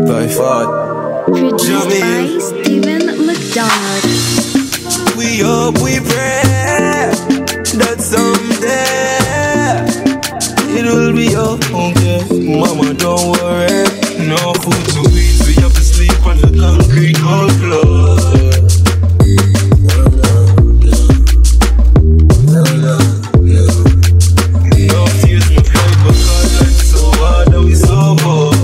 by far. Produced by Steven McDonald. We hope, we pray that someday it will be okay. Mama, don't worry. No food to eat, we have to sleep on the concrete cold floor. No tears, no cry, because life's so hard and we so bored.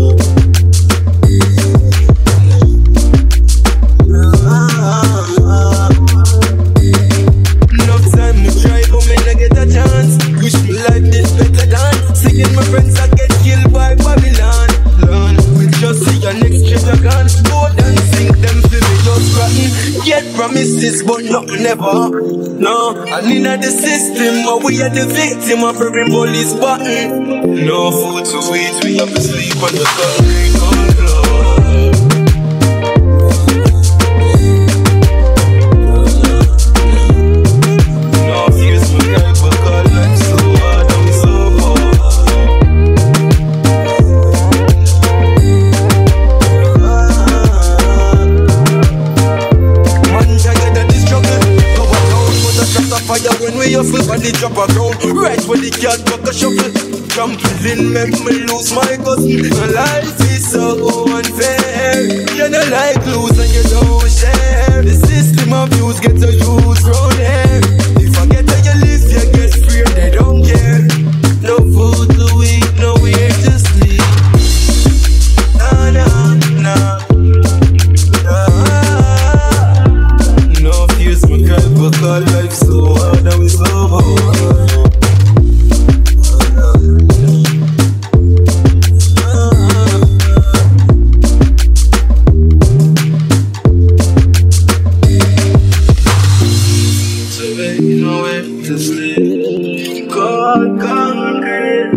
Enough time to try, but me not get a chance. Wish me life did better than singing my friends that get killed by Babylon. Learn, we just see your next chapter gone. Go and sing them for me just rotten. Get promises, but nothing ever. No, and in the system, but we are the victim of every police button. No food to eat, we have to sleep on the concrete cold floor. No fears, my guy, but God like so hard and we so bored. Man, together this struggle. Cover down, put a shot of fire when we hustle and the drop a ground. Right when the cat buck a shuffle. Trampling make me lose my cousin. Life is so unfair. You don't like lose and you don't share. The system of use gets a huge round here. If I get how you live, you get free and they don't care. No food to eat, nowhere to sleep. Nah, nah, nah. No fears, my cry, but God life so hard and we so bored. Nowhere to sleep. Cold concrete.